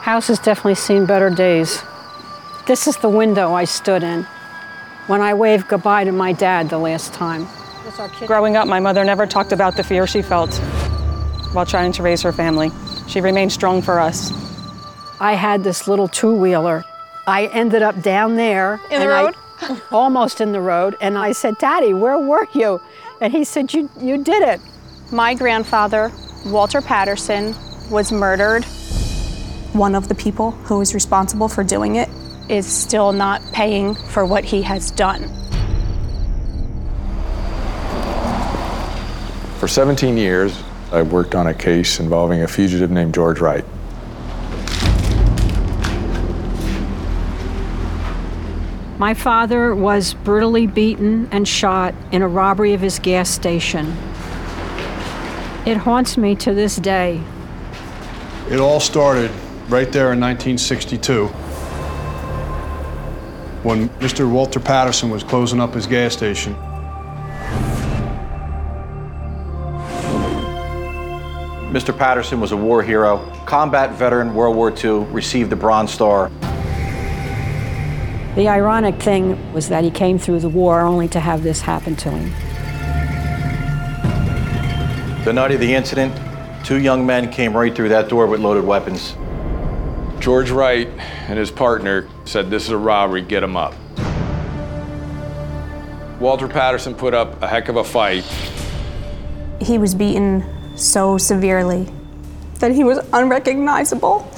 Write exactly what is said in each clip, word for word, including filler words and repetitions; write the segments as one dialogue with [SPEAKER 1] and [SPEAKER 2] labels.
[SPEAKER 1] house has definitely seen better days. This is the window I stood in when I waved goodbye to my dad the last time.
[SPEAKER 2] Growing up, my mother never talked about the fear she felt while trying to raise her family. She remained strong for us.
[SPEAKER 1] I had this little two-wheeler. I ended up down there.
[SPEAKER 3] In the road?
[SPEAKER 1] I, almost in the road. And I said, Daddy, where were you? And he said, you, you did it.
[SPEAKER 3] My grandfather, Walter Patterson, was murdered.
[SPEAKER 4] One of the people who is responsible for doing it
[SPEAKER 3] is still not paying for what he has done.
[SPEAKER 5] For seventeen years, I worked on a case involving a fugitive named George Wright.
[SPEAKER 1] My father was brutally beaten and shot in a robbery of his gas station. It haunts me to this day.
[SPEAKER 6] It all started right there in nineteen sixty-two when Mister Walter Patterson was closing up his gas station.
[SPEAKER 7] Mister Patterson was a war hero, combat veteran, World War Two, received the Bronze Star.
[SPEAKER 1] The ironic thing was that he came through the war only to have this happen to him.
[SPEAKER 7] The night of the incident, two young men came right through that door with loaded weapons.
[SPEAKER 5] George Wright and his partner said, this is a robbery, get him up. Walter Patterson put up a heck of a fight.
[SPEAKER 4] He was beaten so severely that he was unrecognizable.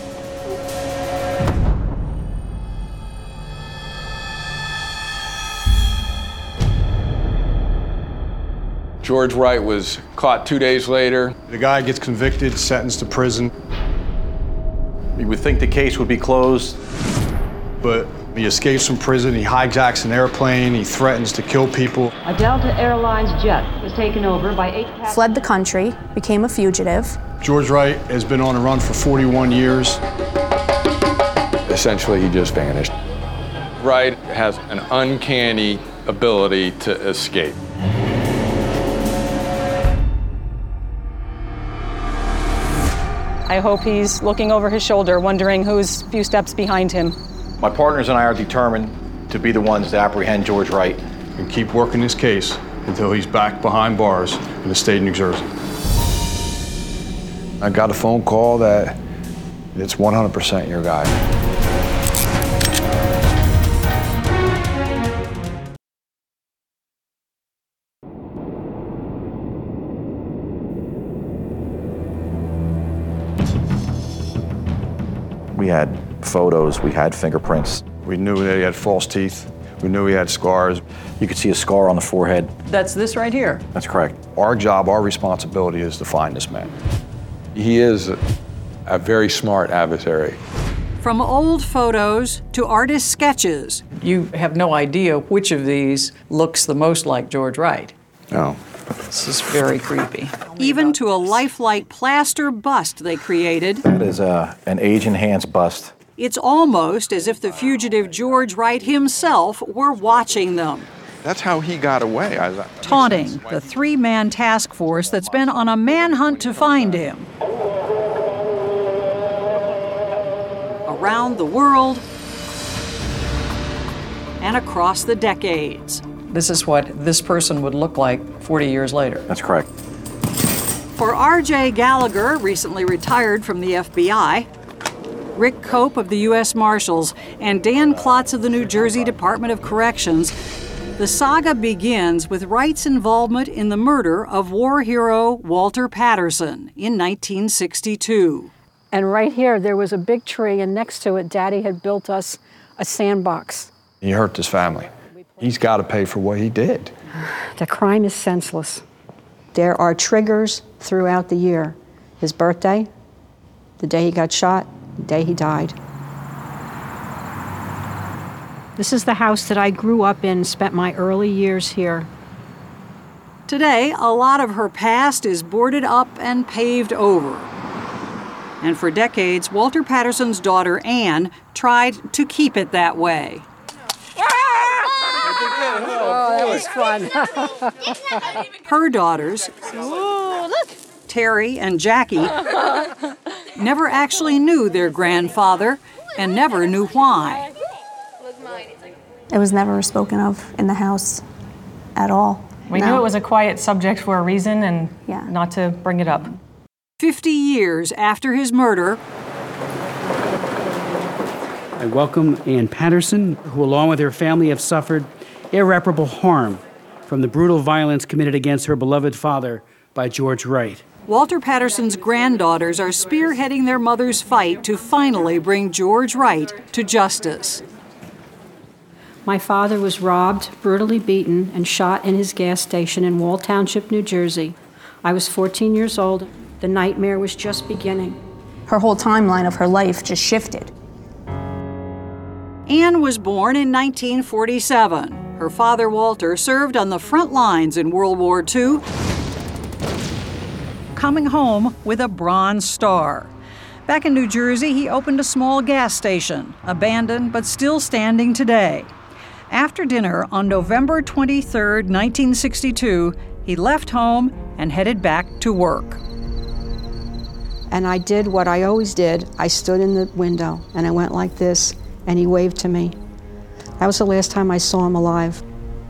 [SPEAKER 5] George Wright was caught two days later.
[SPEAKER 6] The guy gets convicted, sentenced to prison.
[SPEAKER 7] You would think the case would be closed.
[SPEAKER 6] But he escapes from prison, he hijacks an airplane, he threatens to kill people.
[SPEAKER 8] A Delta Airlines jet was taken over by eight passengers.
[SPEAKER 4] Fled the country, became a fugitive.
[SPEAKER 6] George Wright has been on the run for forty-one years.
[SPEAKER 5] Essentially, he just vanished. Wright has an uncanny ability to escape.
[SPEAKER 2] I hope he's looking over his shoulder, wondering who's a few steps behind him.
[SPEAKER 7] My partners and I are determined to be the ones to apprehend George Wright.
[SPEAKER 6] And keep working this case until he's back behind bars in the state of New Jersey.
[SPEAKER 5] I got a phone call that it's one hundred percent your guy.
[SPEAKER 7] We had photos, we had fingerprints.
[SPEAKER 6] We knew that he had false teeth. We knew he had scars.
[SPEAKER 7] You could see a scar on the forehead.
[SPEAKER 9] That's this right here.
[SPEAKER 7] That's correct.
[SPEAKER 6] Our job, our responsibility is to find this man.
[SPEAKER 5] He is a, a very smart adversary.
[SPEAKER 10] From old photos to artist sketches.
[SPEAKER 9] You have no idea which of these looks the most like George Wright.
[SPEAKER 6] No.
[SPEAKER 9] This is very creepy.
[SPEAKER 10] Even to a lifelike plaster bust they created.
[SPEAKER 7] That is uh, an age-enhanced bust.
[SPEAKER 10] It's almost as if the fugitive George Wright himself were watching them.
[SPEAKER 5] That's how he got away. I,
[SPEAKER 10] Taunting the three-man task force that's been on a manhunt to find him. Around the world and across the decades.
[SPEAKER 9] This is what this person would look like forty years later.
[SPEAKER 7] That's correct.
[SPEAKER 10] For R J Gallagher, recently retired from the F B I, Rick Cope of the U S Marshals, and Dan Klotz of the New Jersey Department of Corrections, the saga begins with Wright's involvement in the murder of war hero Walter Patterson in nineteen sixty-two.
[SPEAKER 1] And right here, there was a big tree, and next to it, Daddy had built us a sandbox.
[SPEAKER 6] He hurt his family. He's got to pay for what he did.
[SPEAKER 1] The crime is senseless. There are triggers throughout the year. His birthday, the day he got shot, the day he died. This is the house that I grew up in, spent my early years here.
[SPEAKER 10] Today, a lot of her past is boarded up and paved over. And for decades, Walter Patterson's daughter, Anne, tried to keep it that way.
[SPEAKER 1] Oh, that was fun.
[SPEAKER 10] Her daughters, Terry and Jackie, never actually knew their grandfather and never knew why.
[SPEAKER 4] It was never spoken of in the house at all.
[SPEAKER 2] We
[SPEAKER 4] No.
[SPEAKER 2] knew it was a quiet subject for a reason and
[SPEAKER 4] Yeah.
[SPEAKER 2] not to bring it up.
[SPEAKER 10] Fifty years after his murder,
[SPEAKER 11] I welcome Ann Patterson, who along with her family have suffered irreparable harm from the brutal violence committed against her beloved father by George Wright.
[SPEAKER 10] Walter Patterson's granddaughters are spearheading their mother's fight to finally bring George Wright to justice.
[SPEAKER 1] My father was robbed, brutally beaten, and shot in his gas station in Wall Township, New Jersey. I was fourteen years old. The nightmare was just beginning.
[SPEAKER 4] Her whole timeline of her life just shifted.
[SPEAKER 10] Anne was born in nineteen forty-seven. Her father, Walter, served on the front lines in World War Two, coming home with a Bronze Star. Back in New Jersey, he opened a small gas station, abandoned but still standing today. After dinner on November twenty-third, nineteen sixty-two, he left home and headed back to work.
[SPEAKER 1] And I did what I always did. I stood in the window and I went like this, and he waved to me. That was the last time I saw him alive.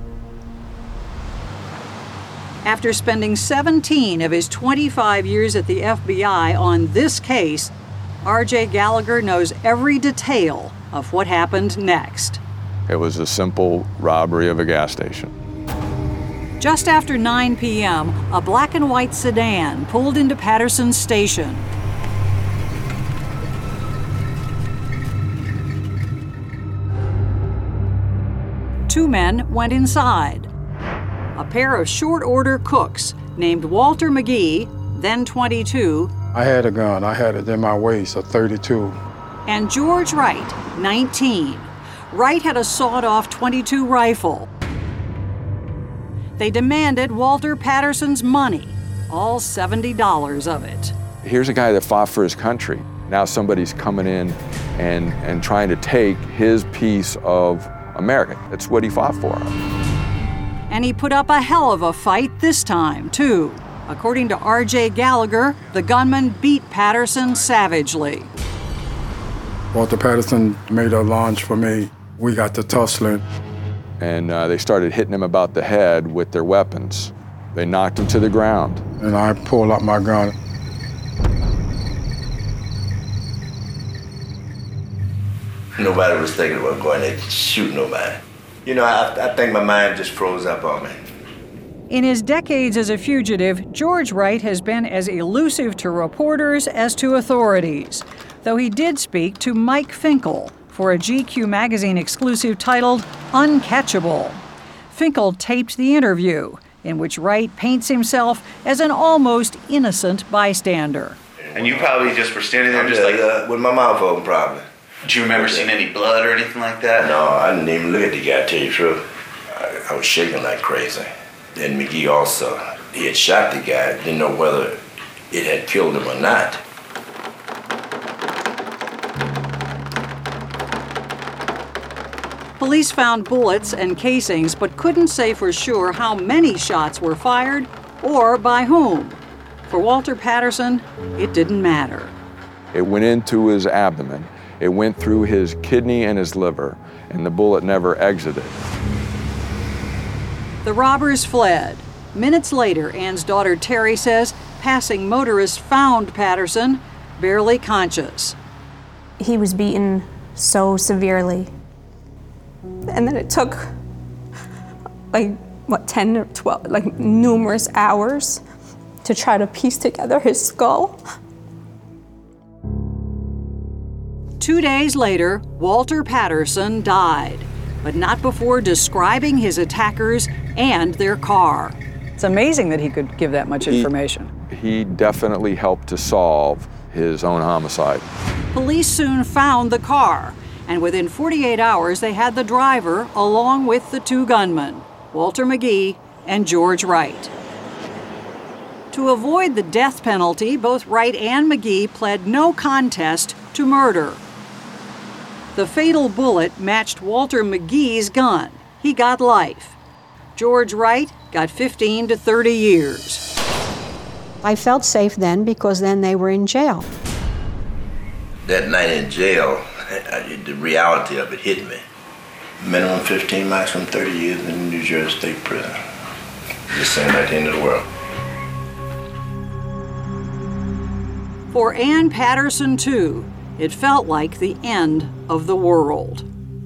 [SPEAKER 10] After spending seventeen of his twenty-five years at the F B I on this case, R J Gallagher knows every detail of what happened next.
[SPEAKER 5] It was a simple robbery of a gas station.
[SPEAKER 10] Just after nine p m, a black and white sedan pulled into Patterson's station. Two men went inside. A pair of short-order cooks named Walter McGee, then twenty-two,
[SPEAKER 12] I had a gun. I had it in my waist, a thirty-two.
[SPEAKER 10] and George Wright, nineteen. Wright had a sawed-off twenty-two rifle. They demanded Walter Patterson's money, all seventy dollars of it.
[SPEAKER 5] Here's a guy that fought for his country. Now somebody's coming in and, and trying to take his piece of America. That's what he fought for.
[SPEAKER 10] And he put up a hell of a fight this time, too. According to R J Gallagher, the gunman beat Patterson savagely.
[SPEAKER 12] Walter Patterson made a lunge for me. We got to tussling.
[SPEAKER 5] And uh, they started hitting him about the head with their weapons. They knocked him to the ground.
[SPEAKER 12] And I pulled out my gun.
[SPEAKER 13] Nobody was thinking about going there to shoot nobody. You know, I, I think my mind just froze up on me.
[SPEAKER 10] In his decades as a fugitive, George Wright has been as elusive to reporters as to authorities, though he did speak to Mike Finkel for a G Q magazine exclusive titled Uncatchable. Finkel taped the interview, in which Wright paints himself as an almost innocent bystander.
[SPEAKER 13] And you probably just were standing there just like... Uh, with my mouth open, probably.
[SPEAKER 14] Did you remember seeing any blood or anything like that?
[SPEAKER 13] No, I didn't even look at the guy, to tell you the truth. I, I was shaking like crazy. Then McGee also. He had shot the guy, didn't know whether it had killed him or not.
[SPEAKER 10] Police found bullets and casings, but couldn't say for sure how many shots were fired or by whom. For Walter Patterson, it didn't matter.
[SPEAKER 5] It went into his abdomen. It went through his kidney and his liver, and the bullet never exited.
[SPEAKER 10] The robbers fled. Minutes later, Ann's daughter Terry says passing motorists found Patterson barely conscious.
[SPEAKER 4] He was beaten so severely. And then it took like, what, ten or twelve, like numerous hours to try to piece together his skull.
[SPEAKER 10] Two days later, Walter Patterson died, but not before describing his attackers and their car.
[SPEAKER 9] It's amazing that he could give that much
[SPEAKER 5] He-
[SPEAKER 9] information.
[SPEAKER 5] He definitely helped to solve his own homicide.
[SPEAKER 10] Police soon found the car, and within forty-eight hours, they had the driver along with the two gunmen, Walter McGee and George Wright. To avoid the death penalty, both Wright and McGee pled no contest to murder. The fatal bullet matched Walter McGee's gun. He got life. George Wright got fifteen to thirty years.
[SPEAKER 1] I felt safe then because then they were in jail.
[SPEAKER 13] That night in jail, the reality of it hit me. Minimum fifteen, maximum thirty years in the New Jersey State Prison. It just seemed like the end of the world.
[SPEAKER 10] For Ann Patterson, too, it felt like the end of the world.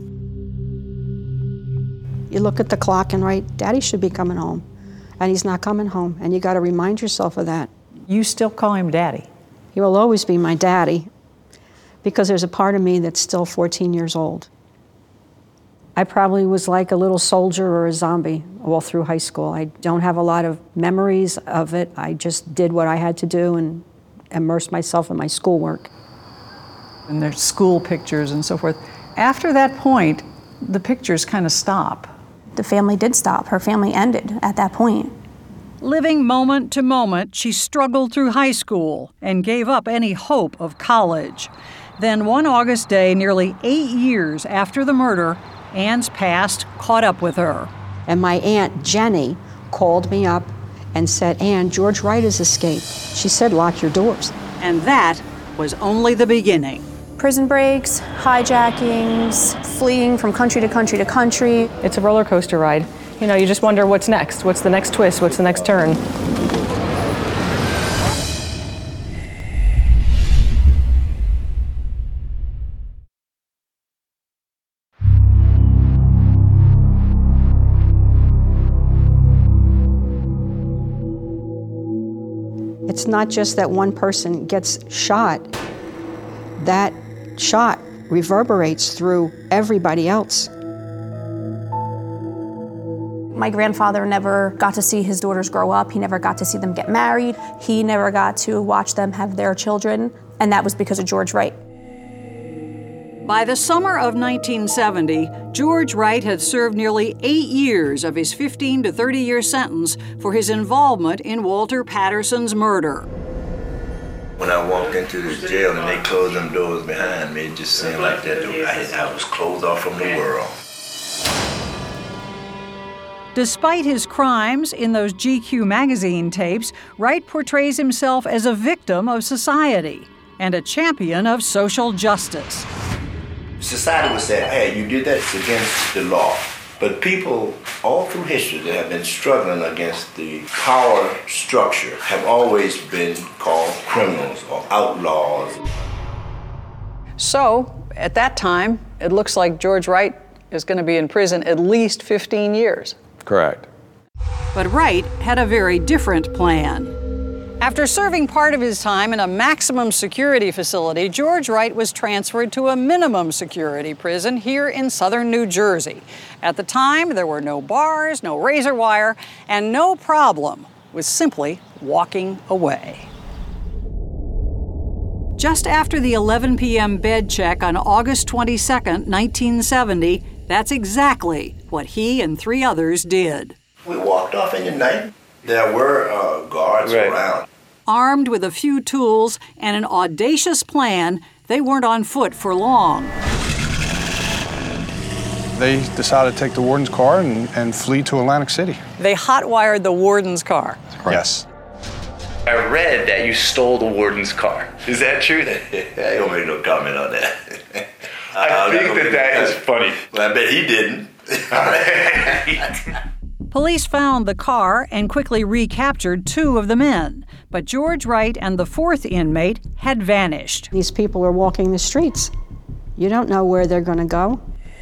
[SPEAKER 1] You look at the clock and write, Daddy should be coming home, and he's not coming home, and you got to remind yourself of that.
[SPEAKER 9] You still call him Daddy?
[SPEAKER 1] He will always be my daddy, because there's a part of me that's still fourteen years old. I probably was like a little soldier or a zombie all through high school. I don't have a lot of memories of it. I just did what I had to do and immersed myself in my schoolwork.
[SPEAKER 9] And there's school pictures and so forth. After that point, the pictures kind of stop.
[SPEAKER 4] The family did stop. Her family ended at that point.
[SPEAKER 10] Living moment to moment, she struggled through high school and gave up any hope of college. Then one August day, nearly eight years after the murder, Ann's past caught up with her.
[SPEAKER 1] And my aunt, Jenny, called me up and said, Ann, George Wright has escaped. She said, lock your doors.
[SPEAKER 10] And that was only the beginning.
[SPEAKER 4] Prison breaks, hijackings, fleeing from country to country to country.
[SPEAKER 2] It's a roller coaster ride. You know, you just wonder what's next. What's the next twist? What's the next turn?
[SPEAKER 1] It's not just that one person gets shot. That shot reverberates through everybody else.
[SPEAKER 4] My grandfather never got to see his daughters grow up. He never got to see them get married. He never got to watch them have their children, and that was because of George Wright.
[SPEAKER 10] By the summer of nineteen seventy, George Wright had served nearly eight years of his fifteen to thirty year sentence for his involvement in Walter Patterson's murder.
[SPEAKER 13] When I walked into the jail and they closed them doors behind me, it just seemed like that I, I was closed off from the world.
[SPEAKER 10] Despite his crimes in those G Q magazine tapes, Wright portrays himself as a victim of society and a champion of social justice.
[SPEAKER 13] Society would say, hey, you did that, it's against the law. But people all through history that have been struggling against the power structure have always been called criminals or outlaws.
[SPEAKER 9] So, at that time, it looks like George Wright is going to be in prison at least fifteen years.
[SPEAKER 5] Correct.
[SPEAKER 10] But Wright had a very different plan. After serving part of his time in a maximum security facility, George Wright was transferred to a minimum security prison here in southern New Jersey. At the time, there were no bars, no razor wire, and no problem with simply walking away. Just after the eleven p m bed check on August twenty-second, nineteen seventy, that's exactly what he and three others did.
[SPEAKER 13] We walked off in the night. There were uh, guards right around.
[SPEAKER 10] Armed with a few tools and an audacious plan, they weren't on foot for long.
[SPEAKER 6] They decided to take the warden's car and, and flee to Atlantic City.
[SPEAKER 10] They hotwired the warden's car.
[SPEAKER 6] Yes.
[SPEAKER 14] I read that you stole the warden's car. Is that true?
[SPEAKER 13] I don't make no comment on that.
[SPEAKER 14] I think that that is funny.
[SPEAKER 13] Well, I bet he didn't.
[SPEAKER 10] Police found the car and quickly recaptured two of the men, but George Wright and the fourth inmate had vanished.
[SPEAKER 1] These people are walking the streets. You don't know where they're going to go.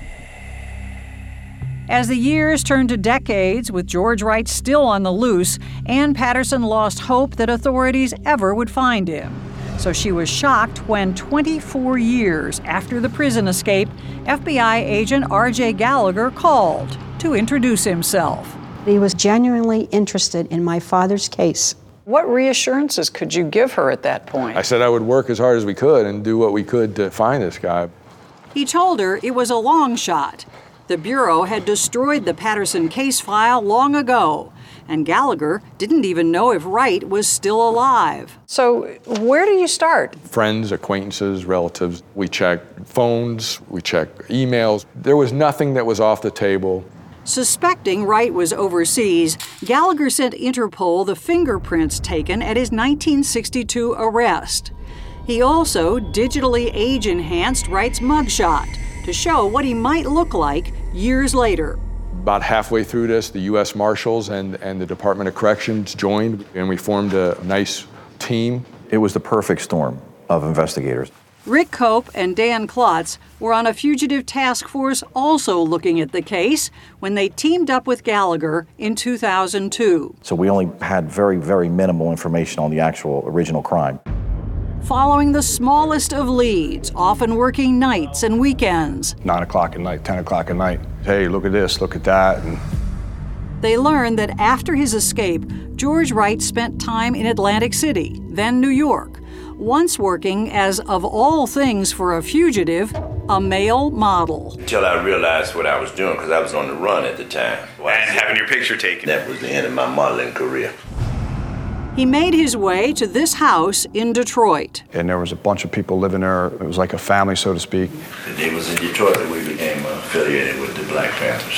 [SPEAKER 10] As the years turned to decades, with George Wright still on the loose, Ann Patterson lost hope that authorities ever would find him. So she was shocked when twenty-four years after the prison escape, F B I agent R J Gallagher called to introduce himself.
[SPEAKER 1] He was genuinely interested in my father's case.
[SPEAKER 9] What reassurances could you give her at that point?
[SPEAKER 5] I said I would work as hard as we could and do what we could to find this guy.
[SPEAKER 10] He told her it was a long shot. The Bureau had destroyed the Patterson case file long ago, and Gallagher didn't even know if Wright was still alive.
[SPEAKER 9] So where do you start?
[SPEAKER 5] Friends, acquaintances, relatives. We checked phones, we checked emails. There was nothing that was off the table.
[SPEAKER 10] Suspecting Wright was overseas, Gallagher sent Interpol the fingerprints taken at his nineteen sixty-two arrest. He also digitally age-enhanced Wright's mugshot to show what he might look like years later.
[SPEAKER 5] About halfway through this, the U S Marshals and, and the Department of Corrections joined, and we formed a nice team.
[SPEAKER 7] It was the perfect storm of investigators.
[SPEAKER 10] Rick Cope and Dan Klotz were on a fugitive task force also looking at the case when they teamed up with Gallagher in two thousand two.
[SPEAKER 7] So we only had very, very minimal information on the actual original crime.
[SPEAKER 10] Following the smallest of leads, often working nights and weekends.
[SPEAKER 6] Nine o'clock at night, ten o'clock at night. Hey, look at this, look at that. And
[SPEAKER 10] they learned that after his escape, George Wright spent time in Atlantic City, then New York, once working as, of all things for a fugitive, a male model.
[SPEAKER 13] Until I realized what I was doing, because I was on the run at the time.
[SPEAKER 14] And having your picture taken.
[SPEAKER 13] That was the end of my modeling career.
[SPEAKER 10] He made his way to this house in Detroit.
[SPEAKER 6] And there was a bunch of people living there. It was like a family, so to speak.
[SPEAKER 13] It was in Detroit that we became affiliated with the Black Panthers.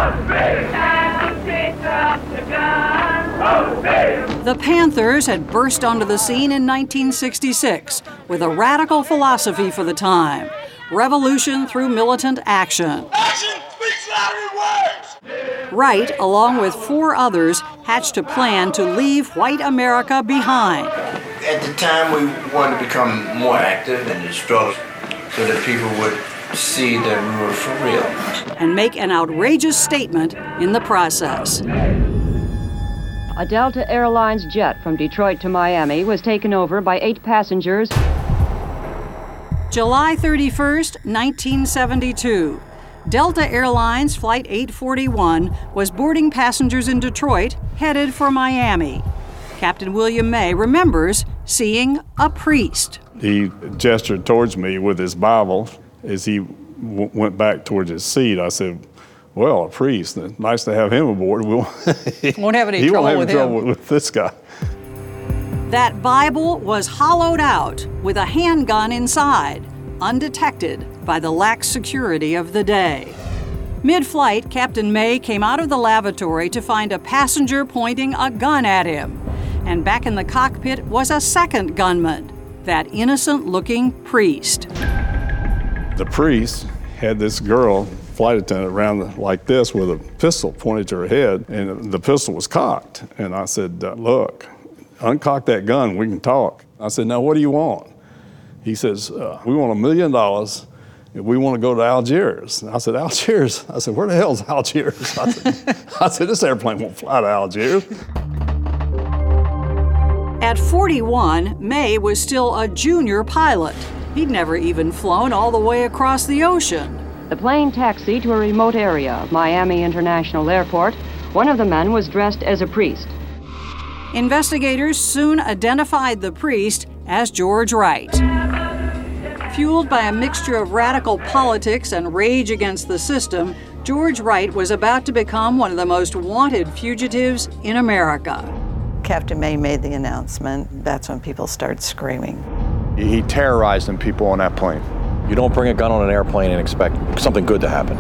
[SPEAKER 10] The Panthers had burst onto the scene in nineteen sixty-six with a radical philosophy for the time: revolution through militant action.
[SPEAKER 15] Action speaks louder than words!
[SPEAKER 10] Wright, along with four others, hatched a plan to leave white America behind.
[SPEAKER 13] At the time, we wanted to become more active in the struggle so that people would see that we were for real.
[SPEAKER 10] And make an outrageous statement in the process.
[SPEAKER 8] A Delta Airlines jet from Detroit to Miami was taken over by eight passengers.
[SPEAKER 10] July thirty-first, nineteen seventy-two. Delta Airlines Flight eight forty-one was boarding passengers in Detroit, headed for Miami. Captain William May remembers seeing a priest.
[SPEAKER 16] He gestured towards me with his Bible as he w- went back towards his seat. I said, well, a priest, nice to have him aboard. We won't,
[SPEAKER 9] won't have any
[SPEAKER 16] he
[SPEAKER 9] trouble
[SPEAKER 16] won't have
[SPEAKER 9] with
[SPEAKER 16] any trouble
[SPEAKER 9] him.
[SPEAKER 16] with this guy.
[SPEAKER 10] That Bible was hollowed out with a handgun inside, undetected by the lax security of the day. Mid-flight, Captain May came out of the lavatory to find a passenger pointing a gun at him. And back in the cockpit was a second gunman, that innocent-looking priest.
[SPEAKER 16] The priest had this girl, flight attendant, around like this with a pistol pointed to her head, and the pistol was cocked. And I said, uh, look, uncock that gun, we can talk. I said, now what do you want? He says, uh, we want a million dollars if we want to go to Algiers. And I said, Algiers? I said, where the hell's Algiers? I said, I said, this airplane won't fly to Algiers.
[SPEAKER 10] At forty-one, May was still a junior pilot. He'd never even flown all the way across the ocean.
[SPEAKER 8] The plane taxied to a remote area of Miami International Airport. One of the men was dressed as a priest.
[SPEAKER 10] Investigators soon identified the priest as George Wright. Fueled by a mixture of radical politics and rage against the system, George Wright was about to become one of the most wanted fugitives in America.
[SPEAKER 17] Captain May made the announcement. That's when people started screaming.
[SPEAKER 6] He terrorized them people on that plane.
[SPEAKER 7] You don't bring a gun on an airplane and expect something good to happen.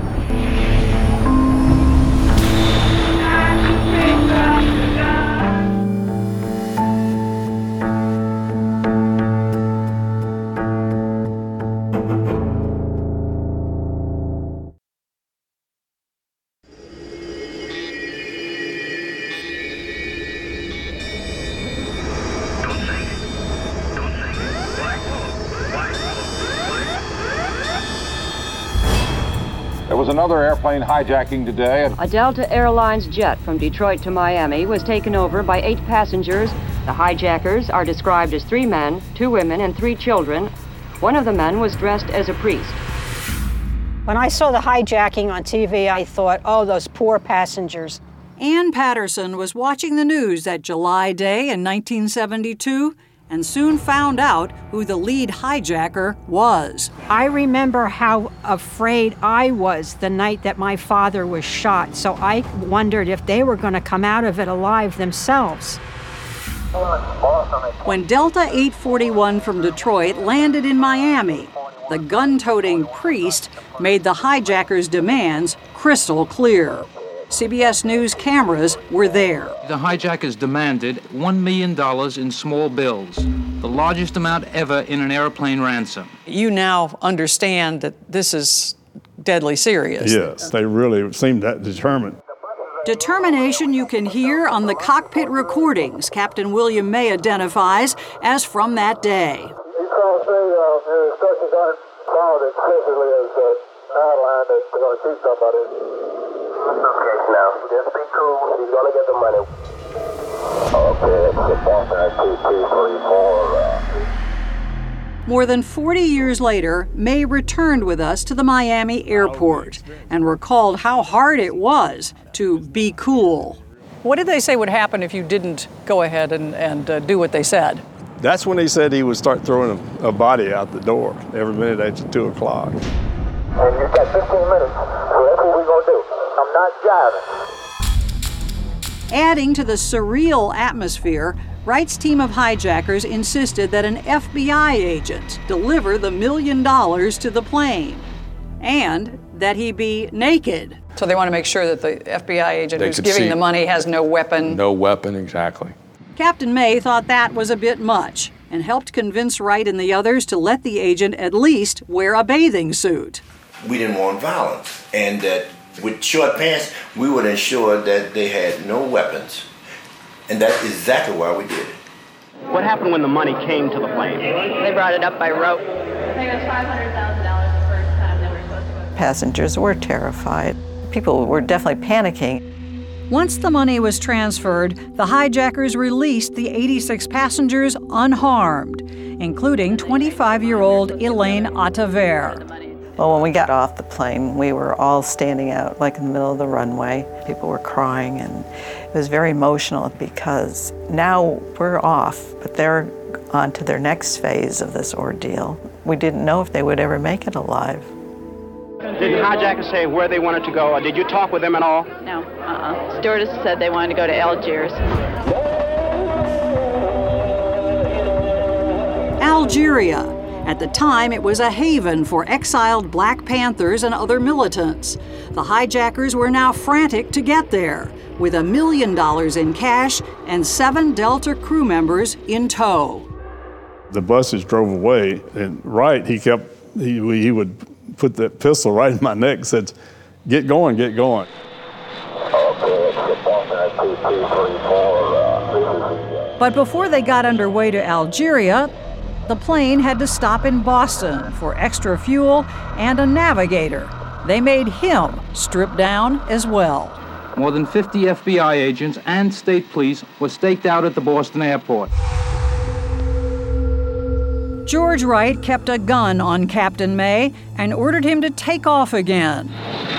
[SPEAKER 18] There was another airplane hijacking today.
[SPEAKER 8] A Delta Airlines jet from Detroit to Miami was taken over by eight passengers. The hijackers are described as three men, two women, and three children. One of the men was dressed as a priest.
[SPEAKER 1] When I saw the hijacking on T V, I thought, oh, those poor passengers.
[SPEAKER 10] Ann Patterson was watching the news that July day in nineteen seventy-two and soon found out who the lead hijacker was.
[SPEAKER 1] I remember how afraid I was the night that my father was shot, so I wondered if they were going to come out of it alive themselves.
[SPEAKER 10] When Delta eight forty-one from Detroit landed in Miami, the gun-toting priest made the hijackers' demands crystal clear. C B S News cameras were there.
[SPEAKER 19] The hijackers demanded one million dollars in small bills. the largest amount ever in an airplane ransom.
[SPEAKER 10] You now understand that this is deadly serious.
[SPEAKER 16] Yes, they really seemed that determined.
[SPEAKER 10] Determination you can hear on the cockpit recordings Captain William May identifies as from that day.
[SPEAKER 15] You can't say uh, your instructions aren't followed explicitly as uh, outlined that they're going to shoot somebody. Okay, now, just be cool. He's going to get the money. Okay, it's Boston two two three four.
[SPEAKER 10] More than forty years later, May returned with us to the Miami airport and recalled how hard it was to be cool. What did they say would happen if you didn't go ahead and, and uh, do what they said?
[SPEAKER 16] That's when he said he would start throwing a, a body out the door every minute after two o'clock.
[SPEAKER 15] And you've got fifteen minutes, so that's what we're going to do. I'm not jiving.
[SPEAKER 10] Adding to the surreal atmosphere, Wright's team of hijackers insisted that an F B I agent deliver the million dollars to the plane and that he be naked. So they want to make sure that the F B I agent
[SPEAKER 5] They
[SPEAKER 10] who's
[SPEAKER 5] could
[SPEAKER 10] giving
[SPEAKER 5] see-
[SPEAKER 10] the money has no weapon.
[SPEAKER 5] No weapon, exactly.
[SPEAKER 10] Captain May thought that was a bit much and helped convince Wright and the others to let the agent at least wear a bathing suit.
[SPEAKER 13] We didn't want violence, and that with short pants, we would ensure that they had no weapons. And that's exactly why we did it.
[SPEAKER 20] What happened when the money came to the plane?
[SPEAKER 21] They brought it up by rope.
[SPEAKER 3] I think it was five hundred thousand dollars the first time they were supposed to go.
[SPEAKER 17] Passengers were terrified. People were definitely panicking.
[SPEAKER 10] Once the money was transferred, the hijackers released the eighty-six passengers unharmed, including twenty-five-year-old Elaine Ataver.
[SPEAKER 17] Well, when we got off the plane, we were all standing out like in the middle of the runway. People were crying, and it was very emotional because now we're off, but they're on to their next phase of this ordeal. We didn't know if they would ever make it alive.
[SPEAKER 20] Did the hijackers say where they wanted to go, or did you talk with them at all?
[SPEAKER 21] No, uh-uh. Stewardess said they wanted to go to Algiers.
[SPEAKER 10] Algeria. At the time, it was a haven for exiled Black Panthers and other militants. The hijackers were now frantic to get there, with a million dollars in cash and seven Delta crew members in tow.
[SPEAKER 16] The buses drove away, and Wright, he kept, he, he would put that pistol right in my neck and said, "Get going, get going."
[SPEAKER 10] But before they got underway to Algeria, the plane had to stop in Boston for extra fuel and a navigator. They made him strip down as well.
[SPEAKER 19] More than fifty F B I agents and state police were staked out at the Boston airport.
[SPEAKER 10] George Wright kept a gun on Captain May and ordered him to take off again.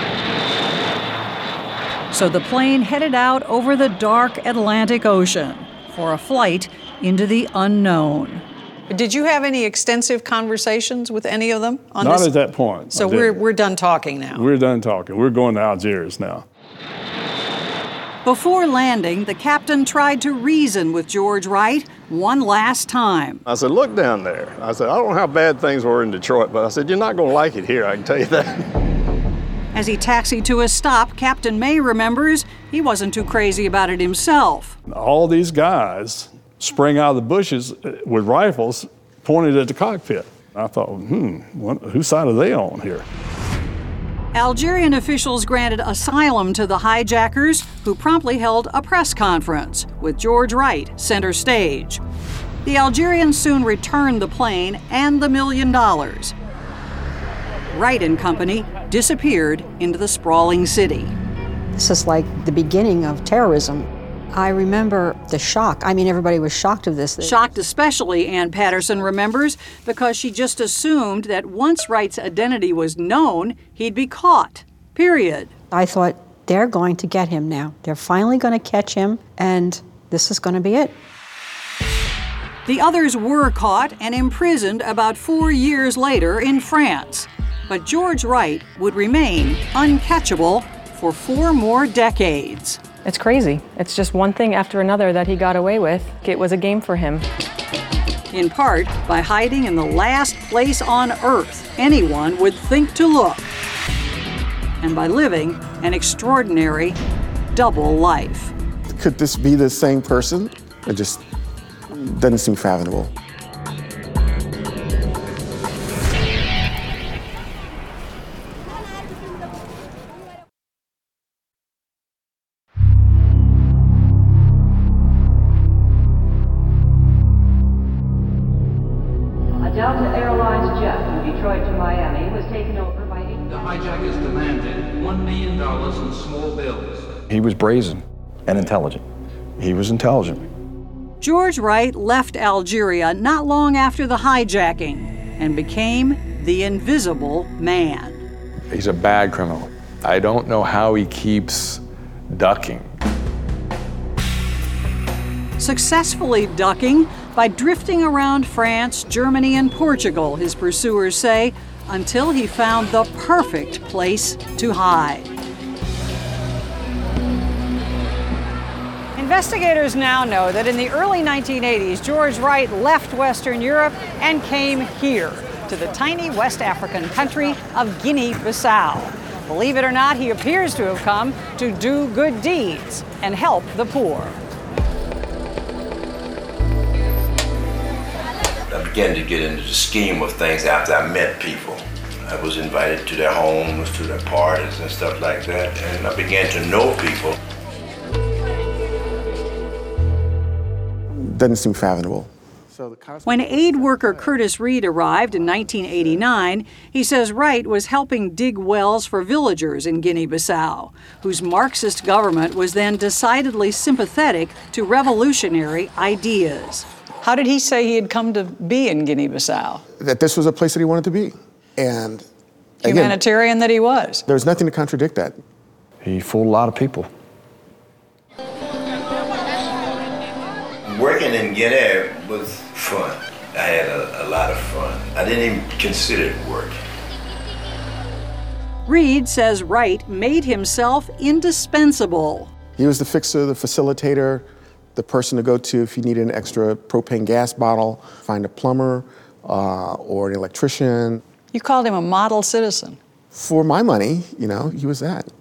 [SPEAKER 10] So the plane headed out over the dark Atlantic Ocean for a flight into the unknown. Did you have any extensive conversations with any of them on
[SPEAKER 16] Not
[SPEAKER 10] this?
[SPEAKER 16] at that point.
[SPEAKER 10] So
[SPEAKER 16] I
[SPEAKER 10] we're,
[SPEAKER 16] didn't.
[SPEAKER 10] we're done talking now.
[SPEAKER 16] We're done talking. We're going to Algiers now.
[SPEAKER 10] Before landing, the captain tried to reason with George Wright one last time.
[SPEAKER 16] I said, "Look down there." I said, "I don't know how bad things were in Detroit, but I said, you're not going to like it here, I can tell you that."
[SPEAKER 10] As he taxied to a stop, Captain May remembers he wasn't too crazy about it himself.
[SPEAKER 16] All these guys sprang out of the bushes with rifles pointed at the cockpit. I thought, hmm, what, whose side are they on here?
[SPEAKER 10] Algerian officials granted asylum to the hijackers, who promptly held a press conference with George Wright center stage. The Algerians soon returned the plane and the million dollars. Wright and company disappeared into the sprawling city.
[SPEAKER 1] This is like the beginning of terrorism. I remember the shock. I mean, everybody was shocked of this.
[SPEAKER 10] Shocked especially, Ann Patterson remembers, because she just assumed that once Wright's identity was known, he'd be caught, period.
[SPEAKER 1] I thought, they're going to get him now. They're finally going to catch him, and this is going to be it.
[SPEAKER 10] The others were caught and imprisoned about four years later in France. But George Wright would remain uncatchable for four more decades.
[SPEAKER 2] It's crazy. It's just one thing after another that he got away with. It was a game for him.
[SPEAKER 10] In part by hiding in the last place on Earth anyone would think to look, and by living an extraordinary double life.
[SPEAKER 22] Could this be the same person? It just doesn't seem fathomable.
[SPEAKER 19] municipal buildings.
[SPEAKER 5] He was brazen
[SPEAKER 7] and intelligent.
[SPEAKER 5] He was intelligent.
[SPEAKER 10] George Wright left Algeria not long after the hijacking and became the Invisible Man.
[SPEAKER 5] He's a bad criminal. I don't know how he keeps ducking.
[SPEAKER 10] Successfully ducking by drifting around France, Germany, and Portugal, his pursuers say, until he found the perfect place to hide. Investigators now know that in the early nineteen eighties, George Wright left Western Europe and came here to the tiny West African country of Guinea-Bissau. Believe it or not, he appears to have come to do good deeds and help the poor.
[SPEAKER 13] I began to get into the scheme of things after I met people. I was invited to their homes, to their parties and stuff like that, and I began to know people.
[SPEAKER 11] Doesn't seem fathomable.
[SPEAKER 10] When aid worker Curtis Reed arrived in nineteen eighty-nine, he says Wright was helping dig wells for villagers in Guinea-Bissau, whose Marxist government was then decidedly sympathetic to revolutionary ideas. How did he say he had come to be in Guinea-Bissau?
[SPEAKER 11] That this was a place that he wanted to be. And again,
[SPEAKER 10] humanitarian that he was.
[SPEAKER 11] There's nothing to contradict that.
[SPEAKER 5] He fooled a lot of people.
[SPEAKER 13] Working in Guinea was fun. I had a, a lot of fun. I didn't even consider it work.
[SPEAKER 10] Reed says Wright made himself indispensable.
[SPEAKER 11] He was the fixer, the facilitator, the person to go to if you needed an extra propane gas bottle, find a plumber uh, or an electrician.
[SPEAKER 10] You called him a model citizen.
[SPEAKER 11] For my money, you know, he was that.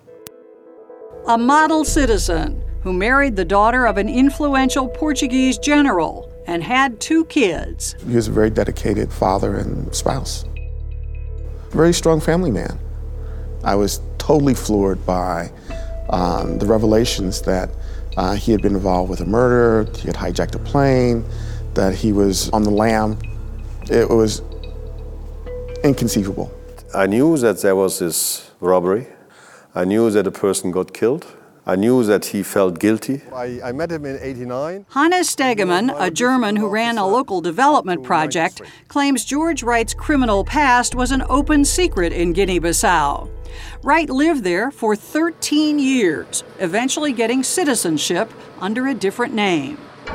[SPEAKER 10] A model citizen who married the daughter of an influential Portuguese general and had two kids.
[SPEAKER 11] He was a very dedicated father and spouse. Very strong family man. I was totally floored by um, the revelations that uh, he had been involved with a murder, he had hijacked a plane, that he was on the lam. It was inconceivable.
[SPEAKER 22] I knew that there was this robbery. I knew that a person got killed. I knew that he felt guilty.
[SPEAKER 23] I, I met him in eighty-nine.
[SPEAKER 10] Hannes Stegemann, a German who ran a local development project, claims George Wright's criminal past was an open secret in Guinea-Bissau. Wright lived there for thirteen years, eventually getting citizenship under a different name.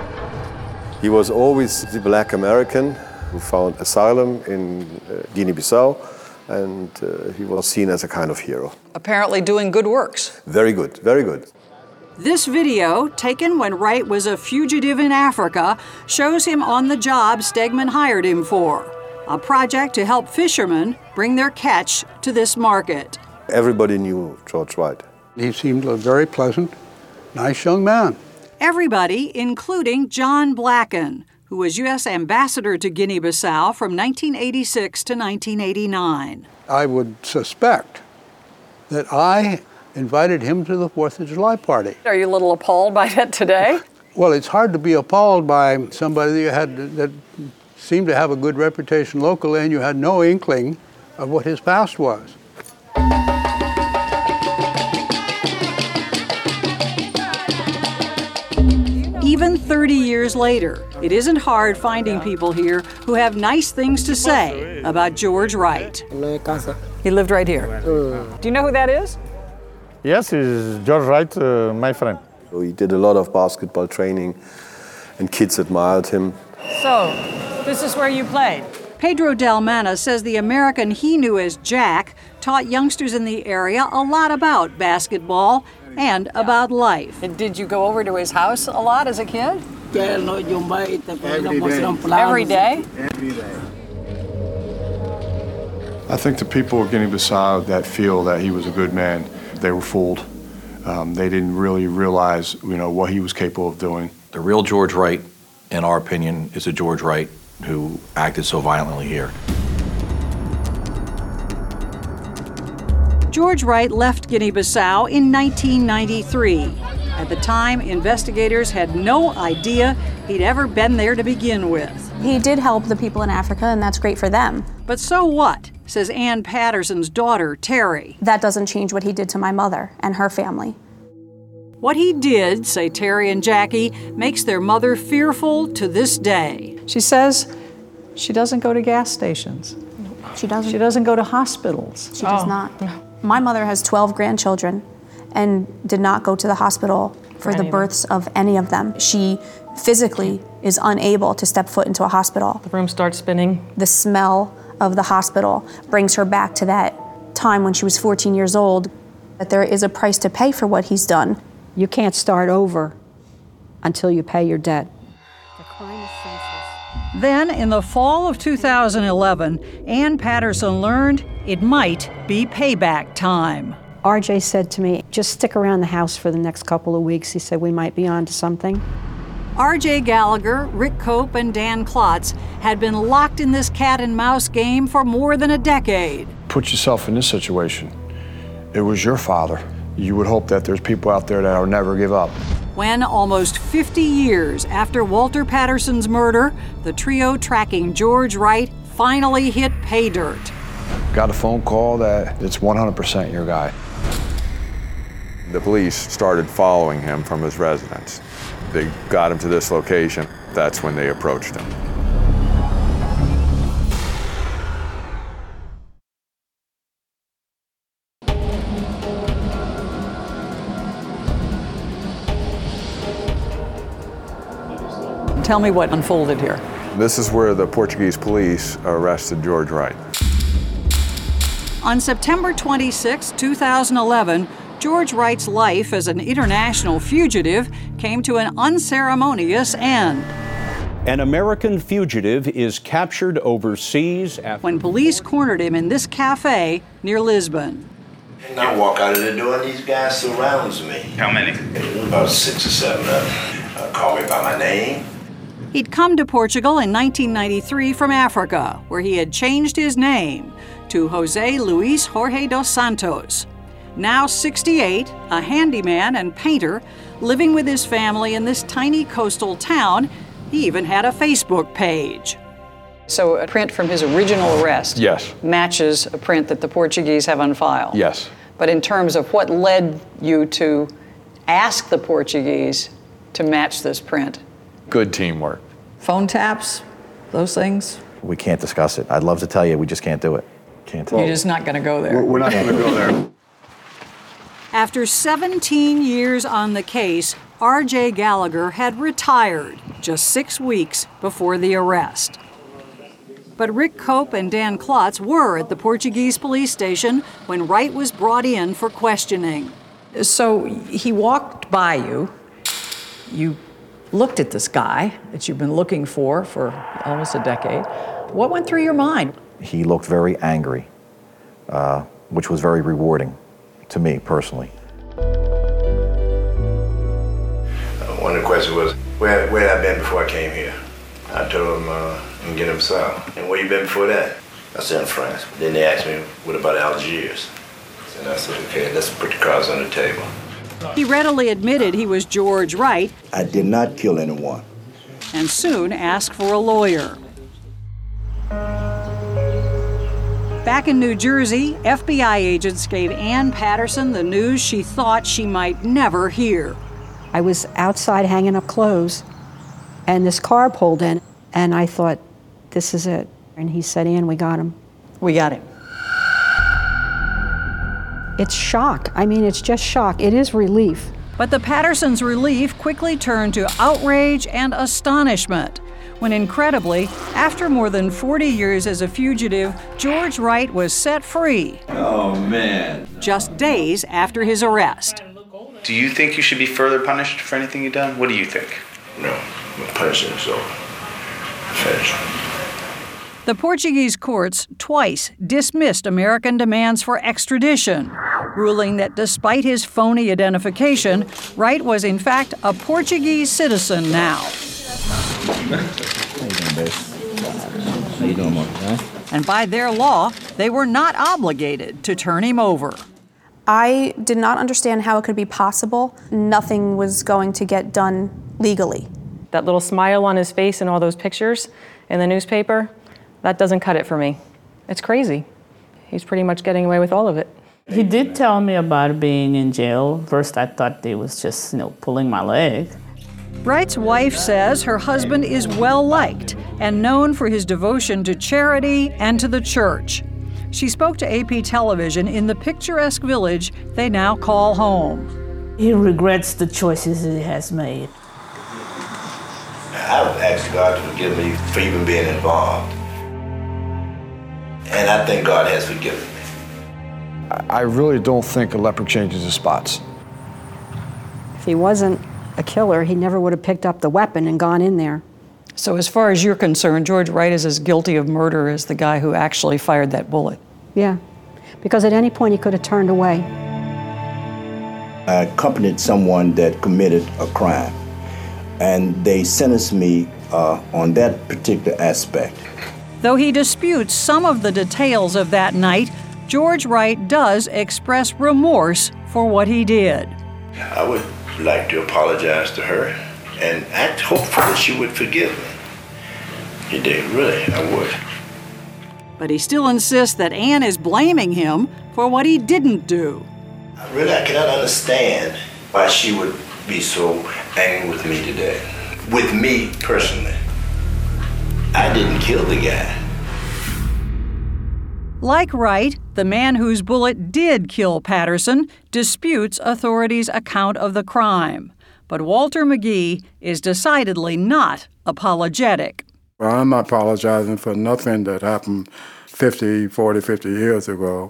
[SPEAKER 22] He was always the black American who found asylum in uh, Guinea-Bissau, and uh, he was seen as a kind of hero.
[SPEAKER 10] Apparently doing good works.
[SPEAKER 22] Very good, very good.
[SPEAKER 10] This video, taken when Wright was a fugitive in Africa, shows him on the job Stegman hired him for, a project to help fishermen bring their catch to this market.
[SPEAKER 22] Everybody knew George Wright.
[SPEAKER 24] He seemed a very pleasant, nice young man.
[SPEAKER 10] Everybody, including John Blacken, who was U S ambassador to Guinea-Bissau from nineteen eighty-six to nineteen eighty-nine.
[SPEAKER 24] I would suspect that I invited him to the Fourth of July party.
[SPEAKER 10] Are you a little appalled by that today?
[SPEAKER 24] Well, it's hard to be appalled by somebody that, you had, that seemed to have a good reputation locally and you had no inkling of what his past was.
[SPEAKER 10] Even thirty years later, it isn't hard finding people here who have nice things to say about George Wright. He lived right here. Mm. Do you know who that is?
[SPEAKER 23] Yes, he's George Wright, uh, my friend.
[SPEAKER 22] He did a lot of basketball training, and kids admired him.
[SPEAKER 10] So, this is where you played? Pedro Dalmana says the American he knew as Jack taught youngsters in the area a lot about basketball and about life. And did you go over to his house a lot as a kid?
[SPEAKER 23] Every day.
[SPEAKER 10] Every day?
[SPEAKER 23] Every day.
[SPEAKER 6] I think the people of Guinea-Bissau that feel that he was a good man, they were fooled. Um, they didn't really realize, you know, what he was capable of doing.
[SPEAKER 7] The real George Wright, in our opinion, is a George Wright who acted so violently here.
[SPEAKER 10] George Wright left Guinea-Bissau in nineteen ninety-three. At the time, investigators had no idea he'd ever been there to begin with.
[SPEAKER 4] He did help the people in Africa, and that's great for them.
[SPEAKER 10] But so what, says Ann Patterson's daughter, Terry.
[SPEAKER 4] That doesn't change what he did to my mother and her family.
[SPEAKER 10] What he did, say Terry and Jackie, makes their mother fearful to this day.
[SPEAKER 9] She says she doesn't go to gas stations.
[SPEAKER 4] She doesn't.
[SPEAKER 9] She doesn't go to hospitals.
[SPEAKER 4] She does not. My mother has twelve grandchildren and did not go to the hospital for
[SPEAKER 2] any
[SPEAKER 4] the
[SPEAKER 2] of
[SPEAKER 4] births of any of them. She physically is unable to step foot into a hospital.
[SPEAKER 2] The room starts spinning.
[SPEAKER 4] The smell of the hospital brings her back to that time when she was fourteen years old, that there is a price to pay for what he's done.
[SPEAKER 1] You can't start over until you pay your debt.
[SPEAKER 10] Then, in the fall of two thousand eleven, Ann Patterson learned it might be payback time.
[SPEAKER 1] R J said to me, just stick around the house for the next couple of weeks. He said, we might be on to something.
[SPEAKER 10] R J Gallagher, Rick Cope, and Dan Klotz had been locked in this cat and mouse game for more than a decade.
[SPEAKER 6] Put yourself in this situation. It was your father. You would hope that there's people out there that will never give up.
[SPEAKER 10] When, almost fifty years after Walter Patterson's murder, the trio tracking George Wright finally hit pay dirt.
[SPEAKER 6] Got a phone call that it's one hundred percent your guy.
[SPEAKER 5] The police started following him from his residence. They got him to this location. That's when they approached him.
[SPEAKER 10] Tell me what unfolded here.
[SPEAKER 5] This is where the Portuguese police arrested George Wright.
[SPEAKER 10] On September twenty-sixth, two thousand eleven, George Wright's life as an international fugitive came to an unceremonious end.
[SPEAKER 12] An American fugitive is captured overseas after...
[SPEAKER 10] when police cornered him in this cafe near Lisbon.
[SPEAKER 13] And I walk out of the door and these guys surrounds me.
[SPEAKER 14] How many?
[SPEAKER 13] It was about six or seven of them. Uh, call me by my name.
[SPEAKER 10] He'd come to Portugal in nineteen ninety-three from Africa, where he had changed his name to Jose Luis Jorge dos Santos. Now sixty-eight, a handyman and painter, living with his family in this tiny coastal town, he even had a Facebook page.
[SPEAKER 9] So a print from his original arrest
[SPEAKER 5] Yes.
[SPEAKER 9] matches a print that the Portuguese have on file.
[SPEAKER 5] Yes.
[SPEAKER 9] But in terms of what led you to ask the Portuguese to match this print?
[SPEAKER 5] Good teamwork.
[SPEAKER 9] Phone taps, those things?
[SPEAKER 7] We can't discuss it. I'd love to tell you, we just can't do it. Can't tell
[SPEAKER 9] You're
[SPEAKER 7] you.
[SPEAKER 9] just not going to go there.
[SPEAKER 6] We're not going to go there.
[SPEAKER 10] After seventeen years on the case, R J Gallagher had retired just six weeks before the arrest. But Rick Cope and Dan Klotz were at the Portuguese police station when Wright was brought in for questioning.
[SPEAKER 9] So he walked by you, you looked at this guy that you've been looking for for almost a decade. What went through your mind?
[SPEAKER 7] He looked very angry, uh, which was very rewarding to me personally.
[SPEAKER 13] Uh, one of the questions was, where, where had I been before I came here? I told him uh, in Guinea-Bissau. And where you been before that? I said in France. Then they asked me, what about Algiers? And I said, okay, let's put the cards on the table.
[SPEAKER 10] He readily admitted he was George Wright
[SPEAKER 13] I did not kill anyone.
[SPEAKER 10] and soon asked for a lawyer. Back in New Jersey, F B I agents gave Ann Patterson the news she thought she might never hear.
[SPEAKER 1] I was outside hanging up clothes, and this car pulled in, and I thought, this is it. And he said, Ann, we got him.
[SPEAKER 9] We got him.
[SPEAKER 1] It's shock. I mean, it's just shock. It is relief.
[SPEAKER 10] But the Pattersons' relief quickly turned to outrage and astonishment when, incredibly, after more than forty years as a fugitive, George Wright was set free.
[SPEAKER 14] Oh, man.
[SPEAKER 10] Just days after his arrest.
[SPEAKER 14] Do you think you should be further punished for anything you've done? What do you think?
[SPEAKER 13] No, I'm punishing is over. Finished.
[SPEAKER 10] The Portuguese courts twice dismissed American demands for extradition, ruling that despite his phony identification, Wright was in fact a Portuguese citizen now.
[SPEAKER 18] How you doing, babe? How you doing, Mark?
[SPEAKER 10] And by their law, they were not obligated to turn him over.
[SPEAKER 4] I did not understand how it could be possible. Nothing was going to get done legally.
[SPEAKER 2] That little smile on his face in all those pictures in the newspaper, that doesn't cut it for me. It's crazy. He's pretty much getting away with all of it.
[SPEAKER 3] He did tell me about being in jail. First, I thought they was just, you know, pulling my leg.
[SPEAKER 10] Wright's wife says her husband is well-liked and known for his devotion to charity and to the church. She spoke to A P Television in the picturesque village they now call home.
[SPEAKER 3] He regrets the choices he has made.
[SPEAKER 13] I've asked God to forgive me for even being involved. And I think God has forgiven me.
[SPEAKER 8] I really don't think a leopard changes his spots.
[SPEAKER 1] If he wasn't a killer, he never would have picked up the weapon and gone in there.
[SPEAKER 10] So as far as you're concerned, George Wright is as guilty of murder as the guy who actually fired that bullet?
[SPEAKER 1] Yeah, because at any point he could have turned away.
[SPEAKER 13] I accompanied someone that committed a crime, and they sentenced me uh, on that particular aspect.
[SPEAKER 10] Though he disputes some of the details of that night, George Wright does express remorse for what he did.
[SPEAKER 13] I would like to apologize to her and act hopeful that she would forgive me. You did, really, I would.
[SPEAKER 10] But he still insists that Ann is blaming him for what he didn't do.
[SPEAKER 13] Really, I cannot understand why she would be so angry with me today. With me personally. I didn't kill the guy.
[SPEAKER 10] Like Wright, the man whose bullet did kill Patterson disputes authorities' account of the crime. But Walter McGee is decidedly not apologetic.
[SPEAKER 23] Well, I'm not apologizing for nothing that happened fifty, forty, fifty years ago.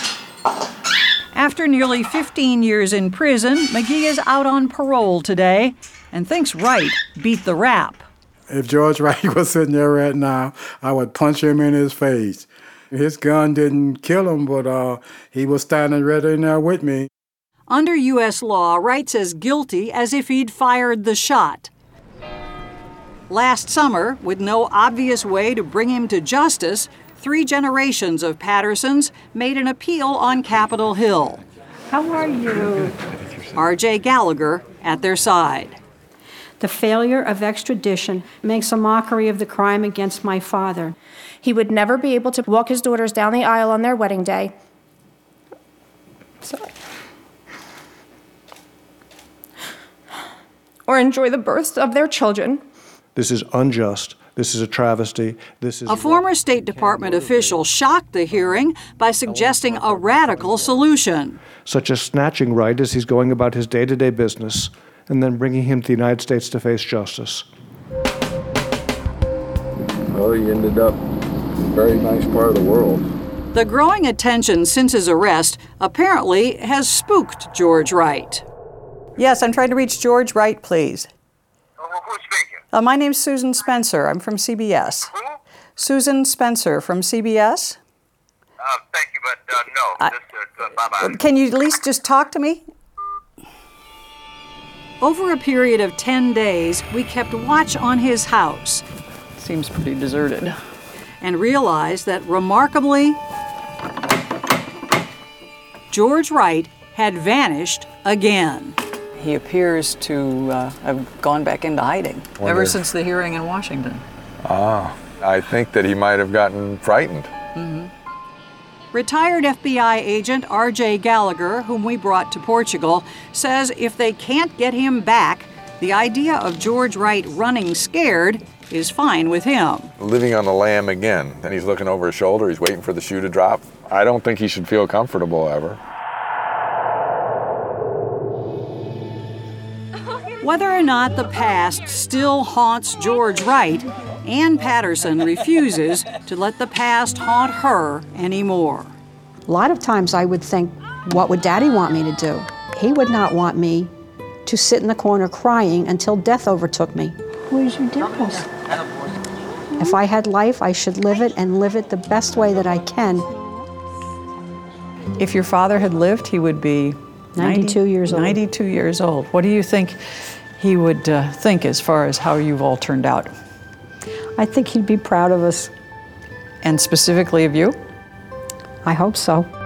[SPEAKER 10] After nearly fifteen years in prison, McGee is out on parole today and thinks Wright beat the rap.
[SPEAKER 23] If George Wright was sitting there right now, I would punch him in his face. His gun didn't kill him, but uh, he was standing right in there with me.
[SPEAKER 10] Under U S law, Wright's as guilty as if he'd fired the shot. Last summer, with no obvious way to bring him to justice, three generations of Pattersons made an appeal on Capitol Hill.
[SPEAKER 1] How are you?
[SPEAKER 10] R J Gallagher at their side.
[SPEAKER 1] The failure of extradition makes a mockery of the crime against my father.
[SPEAKER 15] He would never be able to walk his daughters down the aisle on their wedding day.
[SPEAKER 1] Sorry.
[SPEAKER 15] Or enjoy the births of their children.
[SPEAKER 8] This is unjust. This is a travesty. This is
[SPEAKER 10] A former State Department official shocked the hearing by suggesting a radical solution.
[SPEAKER 8] such as snatching Wright as he's going about his day-to-day business and then bringing him to the United States to face justice.
[SPEAKER 22] Well, he ended up in a very nice part of the world.
[SPEAKER 10] The growing attention since his arrest apparently has spooked George Wright. Yes, I'm trying to reach George Wright, please.
[SPEAKER 17] Uh, who's speaking?
[SPEAKER 10] Uh, my name's Susan Spencer. I'm from C B S.
[SPEAKER 17] Who?
[SPEAKER 10] Susan Spencer from C B S.
[SPEAKER 17] Uh, thank you, but uh, no.
[SPEAKER 10] I,
[SPEAKER 17] Just, uh, bye-bye.
[SPEAKER 10] Can you at least just talk to me? Over a period of ten days, we kept watch on his house.
[SPEAKER 2] Seems pretty deserted.
[SPEAKER 10] And realized that, remarkably, George Wright had vanished again.
[SPEAKER 25] He appears to uh, have gone back into hiding
[SPEAKER 5] Wonder-
[SPEAKER 25] ever since the hearing in Washington.
[SPEAKER 5] Ah, I think that he might have gotten frightened.
[SPEAKER 10] Mm-hmm. Retired F B I agent R J Gallagher, whom we brought to Portugal, says if they can't get him back, the idea of George Wright running scared is fine with him.
[SPEAKER 5] Living on the lam again, and he's looking over his shoulder, he's waiting for the shoe to drop. I don't think he should feel comfortable ever.
[SPEAKER 10] Whether or not the past still haunts George Wright, Ann Patterson refuses to let the past haunt her anymore.
[SPEAKER 1] A lot of times I would think, what would Daddy want me to do? He would not want me to sit in the corner crying until death overtook me. Where's your dimples? If I had life, I should live it and live it the best way that I can.
[SPEAKER 2] If your father had lived, he would be
[SPEAKER 1] ninety-two years old.
[SPEAKER 2] ninety-two years old. What do you think he would uh, think as far as how you've all turned out?
[SPEAKER 1] I think he'd be proud of us.
[SPEAKER 2] And specifically of you?
[SPEAKER 1] I hope so.